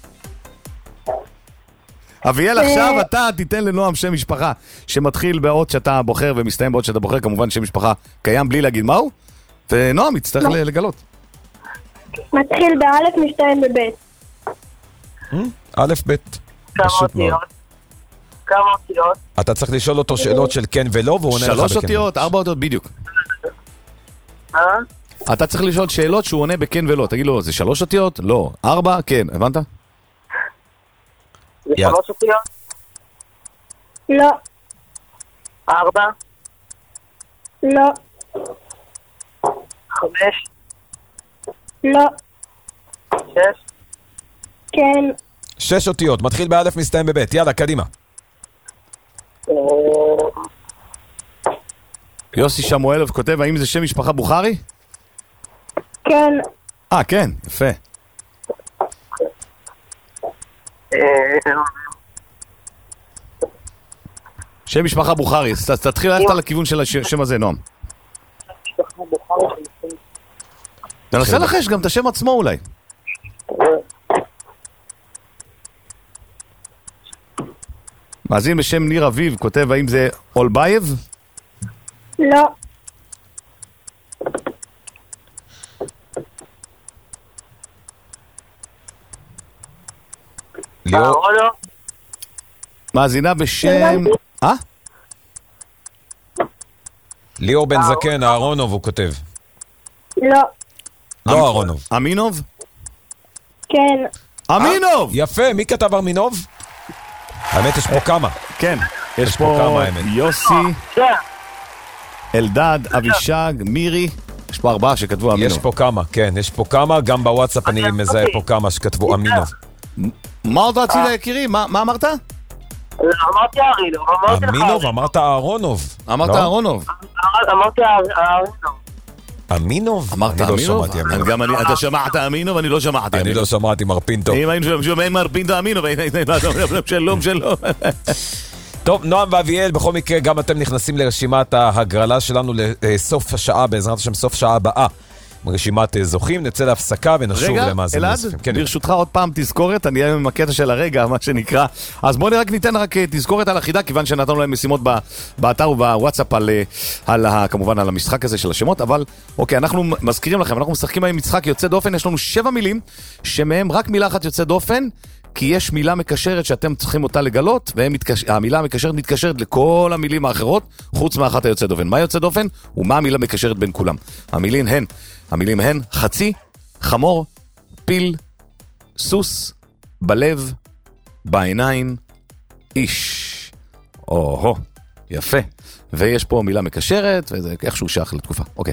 אביאל, עכשיו אתה תיתן לנועם שם משפחה שמתחיל באות שאתה בוחר ומסתיים באות שאתה בוחר, כמובן שם משפחה קיים בלי להגיד מהו, ונועם יצטרך לגלות. מתחיל באלף, מסתיים בבית. א' ב'. פשוט מאוד. כמה אותיות? אתה צריך לשאול אותו שאלות של כן ולא, והוא עונה לך בכן. 3 אותיות, 4 אותיות בדיוק. אתה צריך לשאול שאלות שהוא עונה בכן ולא. תגיד לו, זה 3 אותיות? לא. 4? כן. הבנת? זה 3 אותיות? לא. 4? לא. 5? לא. 6? כן. 6 אותיות, מתחיל באלף, מסתיים בבית. יאללה, קדימה. יוסי שמואלוב כותב, האם זה שם משפחה בוכרי? כן. כן, יפה. שם משפחה בוכרי, תתחיל ללכת על הכיוון של השם הזה, נועם. ננסה לחש גם את השם עצמו אולי. מאזין בשם ניר אביב כותב, האם זה אולבייב? לא. מאזינה בשם... ליאור בן זקן, אהרונוב הוא כותב. לא. לא אהרונוב. אמינוב? כן. אמינוב! יפה, מי כתב אמינוב? האמת יש פה כמה. כן, יש פה כמה האמת. יוסי, אלדד, אבישג, מירי. יש פה 4 שכתבו אמינוב. יש פה כמה, כן, יש פה כמה. גם בוואטסאפ אני מזהה פה כמה שכתבו אמינוב. מה עוד רצית להכירי? מה אמרת? אמרתי ארינוב. אמינוב, אמרת אהרונוב. אמרת אהרונוב. אמרתי אהרונוב. אמינוב? אמרת אמינוב? גם אני, אתה שמעת אמינוב? אני לא שמעתי. אני לא שמעתי מרפינטו. אם היינו שומעים מרפינטו אמינוב, שלום. טוב, נועם ואביאל, בכל מקרה גם אתם נכנסים לרשימת ההגרלה שלנו לסוף השעה, בעזרת השם סוף שעה הבאה. רשימת זוכים, נצא להפסקה ונשוב למאזינים נוספים. אלעד, ברשותך עוד פעם תזכורת, אני אהיה עם הקטע של הרגע, מה שנקרא. אז בואו רק ניתן רק תזכורת על החידה, כיוון שנתנו להם משימות באתר ובוואטסאפ כמובן על המשחק הזה של השמות, אבל אוקיי, אנחנו מזכירים לכם, אנחנו משחקים עם משחק יוצא דופן, יש לנו 7 מילים, שמהם רק מילה אחת יוצא דופן, כי יש מילה מקשרת שאתם צריכים אותה לגלות, והמילה המקשרת מתקשרת לכל המילים האחרות, חוץ מאחת היוצא דופן. מה יוצא דופן? ומה המילה מקשרת בין כולם? המילים הן חצי, חמור, פיל, סוס, בלב, בעיניים, איש. או-הו, יפה. ויש פה מילה מקשרת, וזה איכשהו שייך לתקופה. אוקיי.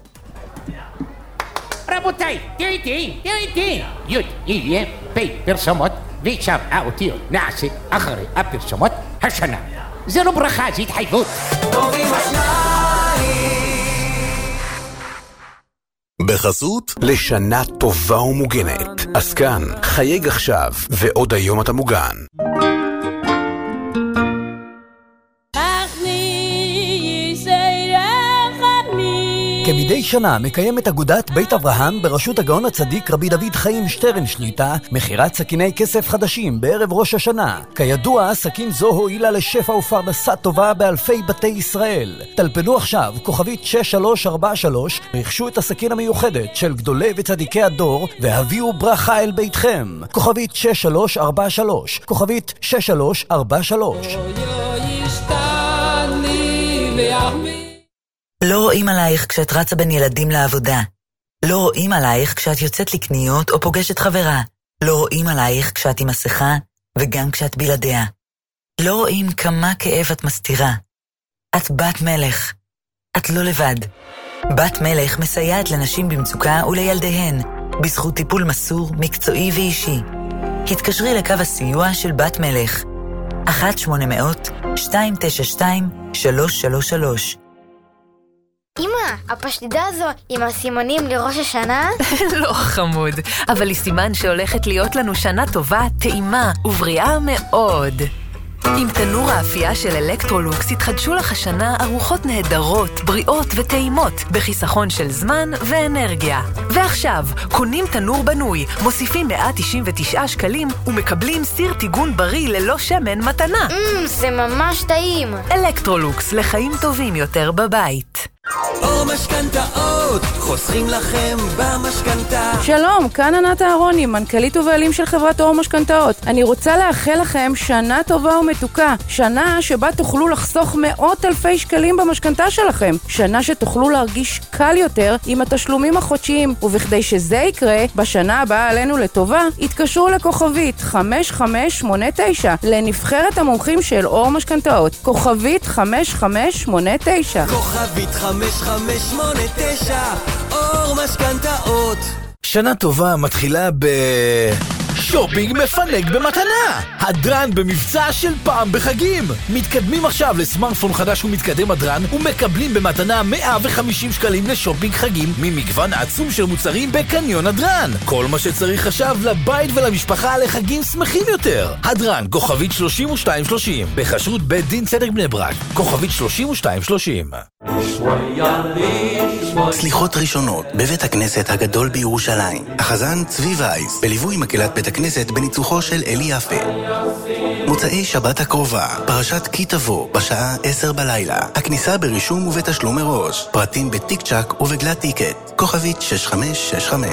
רבותיי, תראי, יהיה פרסומות, ושם האותיות נעשה אחרי הפרסומות השנה. זה לא ברכה, זה התחייבות. טובים השניים. בחסות לשנה טובה ומוגנת. אז כאן, חייג עכשיו, ועוד היום אתה מוגן. מדי שנה מקיימת אגודת בית אברהם בראשות הגאון הצדיק רבי דוד חיים שטרן שליטה מכירת סכיני כסף חדשים בערב ראש השנה. כידוע, סכין זו הועילה לשפע ופרנסה טובה באלפי בתי ישראל. טלפנו עכשיו כוכבית 6343, רכשו את הסכין המיוחדת של גדולי וצדיקי הדור והביאו ברכה אל ביתכם. כוכבית 6343, כוכבית 6343. לא רואים עלייך כשאת רצה בין ילדים לעבודה. לא רואים עלייך כשאת יוצאת לקניות או פוגשת חברה. לא רואים עלייך כשאת עם מסכה וגם כשאת בלעדיה. לא רואים כמה כאב את מסתירה. את בת מלך. את לא לבד. בת מלך מסייעת לנשים במצוקה ולילדיהן, בזכות טיפול מסור, מקצועי ואישי. התקשרי לקו הסיוע של בת מלך. 1-800-292-333. אמא, הפשטידה הזו עם הסימנים לראש השנה? לא חמוד, אבל היא סימן שהולכת להיות לנו שנה טובה, טעימה ובריאה מאוד. עם תנור האפייה של אלקטרולוקס התחדשו לך השנה ארוחות נהדרות, בריאות וטעימות, בחיסכון של זמן ואנרגיה. ועכשיו, קונים תנור בנוי, מוסיפים 199 שקלים ומקבלים סיר טיגון בריא ללא שמן מתנה. זה ממש טעים. אלקטרולוקס, לחיים טובים יותר בבית. אור משכנתאות, חוסכים לכם במשכנתה. שלום, כאן ענת אהרוני, מנכ"לית ובעלים של חברת אור משכנתאות. אני רוצה לאחל לכם שנה טובה ומתוקה. שנה שבה תוכלו לחסוך מאות אלפי שקלים במשכנתה שלכם. שנה שתוכלו להרגיש קל יותר עם התשלומים החודשיים. ובכדי שזה יקרה, בשנה הבאה עלינו לטובה, התקשרו לכוכבית 5589 לנבחרת המומחים של אור משכנתאות. כוכבית 5589. כוכבית 5589, אור משכנתאות. שנה טובה מתחילה שופינג מפנק במתנה. הדרן במבצע של פעם בחגים. מתקדמים עכשיו לסמארטפון חדש ומתקדם הדרן ומקבלים במתנה 150 שקלים לשופינג חגים ממגוון עצום של מוצרים בקניון הדרן. כל מה שצריך עכשיו לבית ולמשפחה לחגים שמחים יותר. הדרן, כוכבית 3230, בחשרות בית דין צדק בני ברק, כוכבית 3230. סליחות ראשונות בבית הכנסת הגדול בירושלים. החזן צבי וייס, בליווי מקהלת בית הכנסת בניצוחו של אלי יפה. מוצאי שבת הקרובה, פרשת כי תבוא, בשעה 10 בלילה. הכניסה ברישום ובתשלום מראש. פרטים בטיק צ'ק ובגלת טיקט. כוכבית 6565.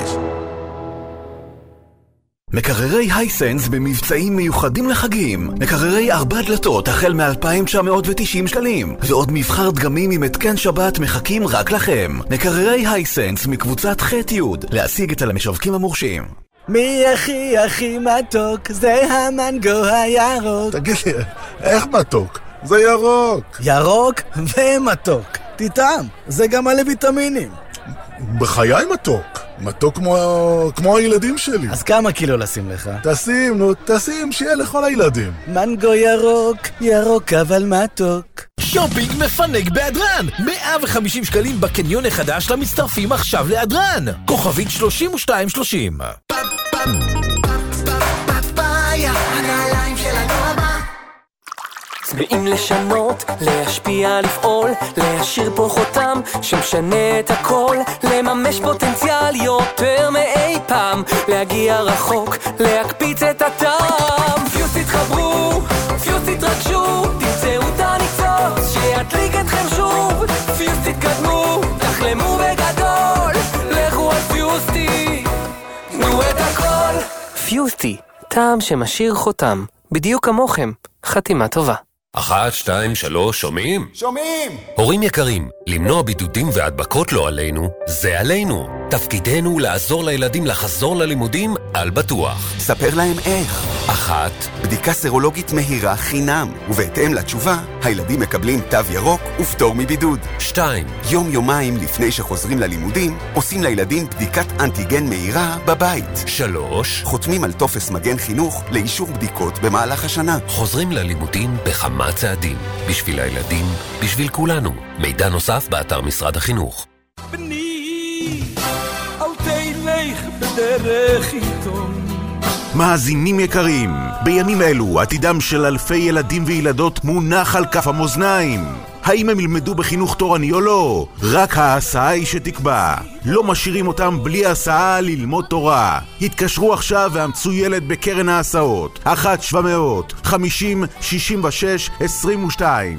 מקררי הייסנס במבצעים מיוחדים לחגים. מקררי 4 דלתות החל מ-2,990 שקלים. ועוד מבחר דגמים עם התקן שבת מחכים רק לכם. מקררי הייסנס מקבוצת ח'-י', להשיג אצל המשווקים המורשים. מי הכי מתוק? זה המנגו הירוק. תגיד לי, איך מתוק? זה ירוק. ירוק ומתוק. תטעם, זה גם מלא ויטמינים. בחיי מתוק. מתוק כמו הילדים שלי. אז כמה קילו לשים לך? תשים, שיהיה לכל הילדים. מנגו ירוק, ירוק אבל מתוק. שופינג מפנק באדרן, 150 שקלים בקניון החדש למצטרפים עכשיו לאדרן. כוכבית 3230. צבעים לשנות, להשפיע, לפעול, להשאיר פה חותם שמשנה את הכל, לממש פוטנציאל יותר מאי פעם, להגיע רחוק, להקפיץ את הטעם. פיוס תתחברו, פיוס תתרגשו, תמצאו את הניצוץ שידליק אתכם שוב. פיוס תתקדמו, תחלמו בגדול, לכו על פיוסטי, תנו את הכל. פיוסטי, טעם שמשאיר חותם, בדיוק כמוכם. חתימה טובה. 1, 2, 3, שומעים? שומעים! הורים יקרים, למנוע בידודים והדבקות לא עלינו, זה עלינו. תפקידנו לעזור לילדים לחזור ללימודים על בטוח. ספר להם איך. 1. בדיקה סרולוגית מהירה חינם, ובהתאם לתשובה, הילדים מקבלים תו ירוק ופטור מבידוד. 2. יום-יומיים לפני שחוזרים ללימודים, עושים לילדים בדיקת אנטיגן מהירה בבית. 3. חותמים על טופס מגן חינוך לאישור בדיקות במהלך השנה. חוזרים ללימודים בכמה צעדים. בשביל הילדים, בשביל כולנו. מידע נוסף באתר משרד החינוך. בני, אל תלך בדרך עיתון. מאזינים יקרים, בימים אלו עתידם של אלפי ילדים וילדות מונח על כף המאזניים. האם הם ילמדו בחינוך תורני או לא? רק ההסעה היא שתקבע. לא משאירים אותם בלי הסעה ללמוד תורה. התקשרו עכשיו ואמצו ילד בקרן ההסעות. 1-700-50-66-22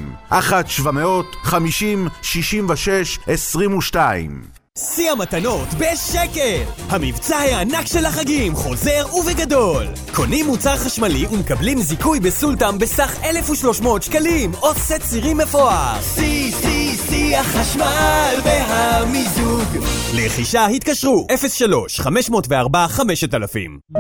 1-700-50-66-22 שיא המתנות בשקל! המבצע הענק של החגים חוזר ובגדול! קונים מוצר חשמלי ומקבלים זיכוי בסולטם בסך 1,300 שקלים או סט צירים מפואר! שיא החשמל והמיזוג! לרכישה התקשרו 03-504-5000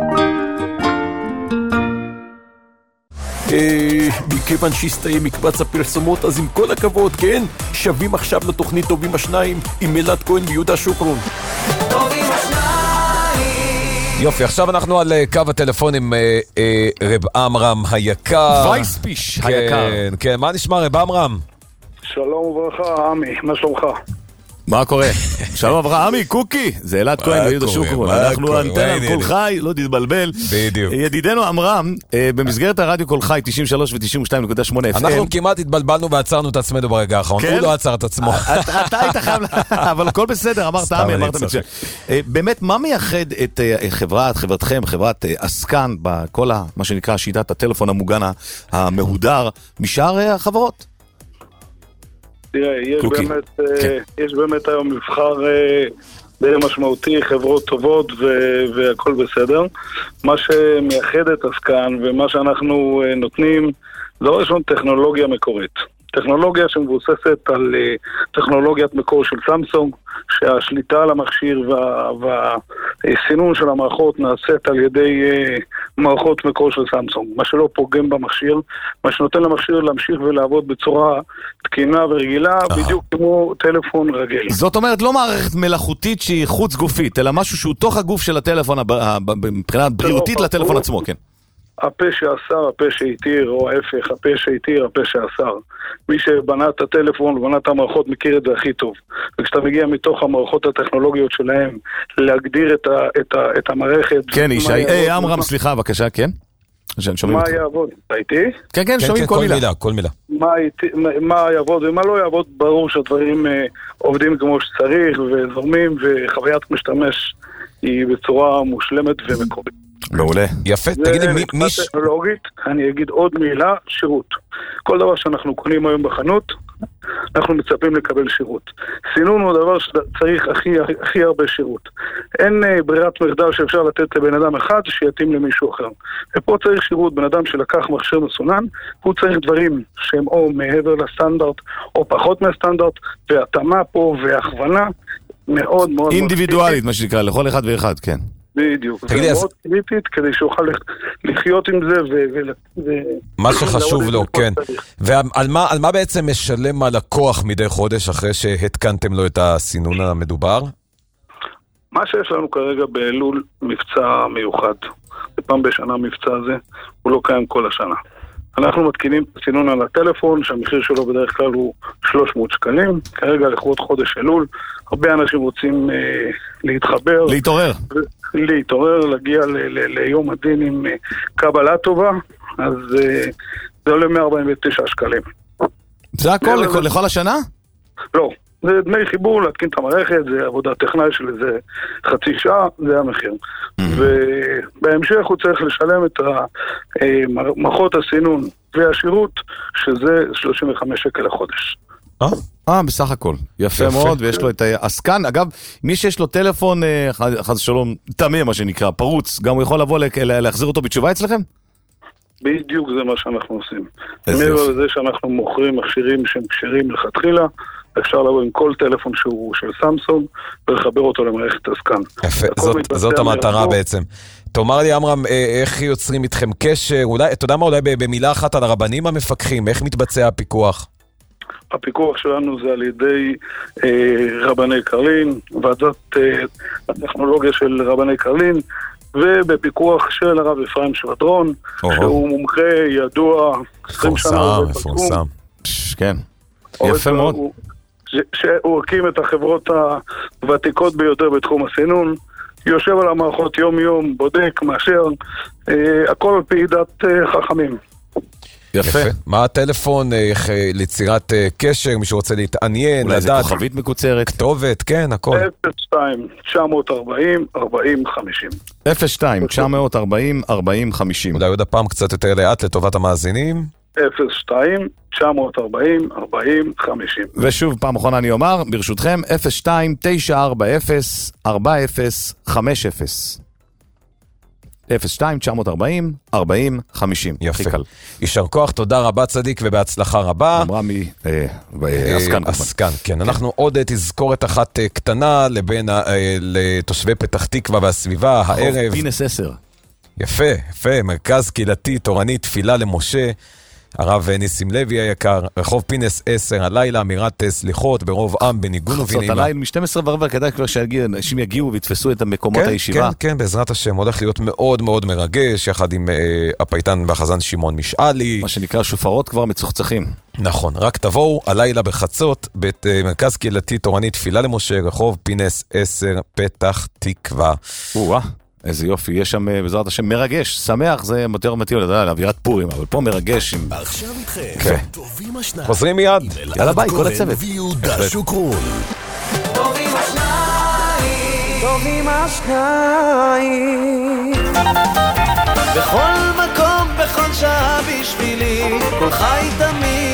מכיוון שהסתיים מקבץ הפרסומות, אז עם כל הכבוד, כן? שווים עכשיו לתוכנית טובים השניים עם אלעד כהן ויהודה שוקרון. טובים השניים! יופי, עכשיו אנחנו על קו הטלפון עם רב עמרם היקר. וייספיש היקר. כן, מה נשמע רב עמרם? שלום וברכה, עמי, מה שלומך? מה קורה? שלום אברהמי, קוקי, זה אלעד כהן ויהודה שוקרון. אנחנו אנטנה קול חי, לא תתבלבל. בדיוק. ידידנו עמרם, במסגרת הרדיו קול חי 93 ו-92.8 FM. אנחנו כמעט התבלבלנו ועצרנו את עצמנו ברגע האחרון. הוא לא עצר את עצמו. אתה היית חייב, אבל הכל בסדר, אמרת עמי, אמרת מצוין. באמת, מה מייחד את חברתכם, חברת אסקן, בכל מה שנקרא שיטת הטלפון המוגן המהודר, משאר החברות? תראה, יש באמת היום מבחר די משמעותי, חברות טובות והכל בסדר. מה שמייחד את אסקן ומה שאנחנו נותנים זה לא ראשון טכנולוגיה מקורית. טכנולוגיה שמבוססת על טכנולוגיית מקור של סמסונג, שהשליטה על המכשיר והסינון של המערכות נעשית על ידי מערכות מקור של סמסונג, מה שלא פוגם במכשיר, מה שנותן למכשיר להמשיך ולעבוד בצורה תקינה ורגילה, בדיוק כמו טלפון רגיל. זאת אומרת, לא מערכת מלאכותית שהיא חוץ גופית, אלא משהו שהוא תוך הגוף של הטלפון, מבחינה בריאותית לטלפון עצמו, כן. הפה שאסר, הפה שהתיר, או ההפך, הפה שהתיר, הפה שאסר. מי שבנה את הטלפון ובנה את המערכות מכיר את זה הכי טוב. וכשאתה מגיע מתוך המערכות הטכנולוגיות שלהם, להגדיר את המערכת... כן, ישי, עמרם, סליחה, בבקשה, כן? מה יעבוד? אתה איתי? כן, כן, שומעים כל מילה. כל מילה. מה יעבוד ומה לא יעבוד, ברור שהדברים עובדים כמו שצריך וזורמים, וחוויית משתמש היא בצורה מושלמת ומקורית. מעולה. יפה, תגידי מי... טכנולוגית, אני אגיד עוד מילה, שירות. כל דבר שאנחנו קונים היום בחנות, אנחנו מצפים לקבל שירות. סינון הוא דבר שצריך הכי הרבה שירות. אין ברירת מחדל שאפשר לתת לבן אדם אחד שיתאים למישהו אחר. ופה צריך שירות, בן אדם שלקח מכשיר מסונן, הוא צריך דברים שהם או מעבר לסטנדרט, או פחות מהסטנדרט, והתאמה פה והכוונה מאוד מאוד... אינדיבידואלית, מה שנקרא, לכל אחד ואחד, כן. בדיוק, זה מאוד קריטית כדי שיוכל לחיות עם זה מה שחשוב לו, כן. ועל מה בעצם משלם הלקוח מדי חודש אחרי שהתקנתם לו את הסינון המדובר? מה שיש לנו כרגע באלול מבצע מיוחד, פעם בשנה מבצע הזה, הוא לא קיים כל השנה. אנחנו מתקינים את הסינון על הטלפון, שהמחיר שלו בדרך כלל הוא 300 שקלים. כרגע לכבוד חודש אלול, הרבה אנשים רוצים להתחבר. להתעורר, להגיע ליום הדין עם קבלה טובה, אז זה עולה 149 שקלים. זה הכל לכל השנה? לא, זה דמי חיבור, להתקין את המערכת, זה עבודה טכנאי של איזה חצי שעה, זה המחיר. ובהמשך הוא צריך לשלם את מערכות הסינון והשירות, שזה 35 שקל לחודש. בסך הכל. יפה מאוד, ויש לו את אסקן. אגב, מי שיש לו טלפון, חס ושלום, תמה מה שנקרא, פרוץ, גם הוא יכול לבוא להחזיר אותו בתשובה אצלכם? בדיוק זה מה שאנחנו עושים. מעבר לזה שאנחנו מוכרים מכשירים שהם כשרים לכתחילה, אפשר לבוא עם כל טלפון שהוא של סמסונג, ולחבר אותו למערכת אסקן. יפה, זאת המטרה בעצם. תאמר לי, עמרם, איך יוצרים איתכם קשר? אתה יודע מה, אולי במילה אחת על הרבנים המפקחים, איך מתבצע הפיקוח? הפיקוח שלנו זה על ידי רבני קרלין, ועדת הטכנולוגיה של רבני קרלין, ובפיקוח של הרב אפרים שבדרון, שהוא מומחה ידוע, 20 שנה מפורסם. כן, יפה מאוד. שהוא הקים את החברות הוותיקות ביותר בתחום הסינון, יושב על המערכות יום יום, בודק, מאשר, הכל על פי דת חכמים. יפה. מה הטלפון ליצירת קשר, מי שרוצה להתעניין, אולי זה לדעת. כוכבית מקוצרת. כתובת, כן, הכל. 02-940-40-50. 02-940-40-50. אולי עוד הפעם קצת יותר לאט לטובת המאזינים. 02-940-40-50. ושוב, פעם אחרונה אני אומר, ברשותכם, 02-940-40-50. 02-940-40-50. יפה. יישר כוח, תודה רבה צדיק ובהצלחה רבה. אמרה עסקן, כן. אנחנו עוד תזכורת אחת קטנה לתושבי פתח תקווה והסביבה, הערב. פינס 10. יפה, יפה, מרכז קהילתי, תורני, תפילה למשה. הרב ניסים לוי היקר, רחוב פינס 10, הלילה, אמירת סליחות, ברוב עם, בניגון ובנעימה. חצות הלילה, מ-12:15 כדאי כבר שאנשים יגיעו ויתפסו את המקומות הישיבה. כן, כן, בעזרת השם, הולך להיות מאוד מאוד מרגש, יחד עם הפייטן והחזן שמעון משאלי. מה שנקרא שופרות כבר מצוחצחים. נכון, רק תבואו, הלילה בחצות, במרכז קהילתי, תורני, תפילה למשה, רחוב פינס 10, פתח תקווה. איזה יופי, יש שם בעזרת השם מרגש, שמח, זה יותר מתאים לאווירת פורים, אבל פה מרגש. עכשיו איתכם, טובים השניים. חוזרים מיד. יאללה ביי, כל הצוות. ויהודה שוקרון. טובים השניים, טובים השניים. בכל מקום, בכל שעה בשבילי, כל חי תמיד.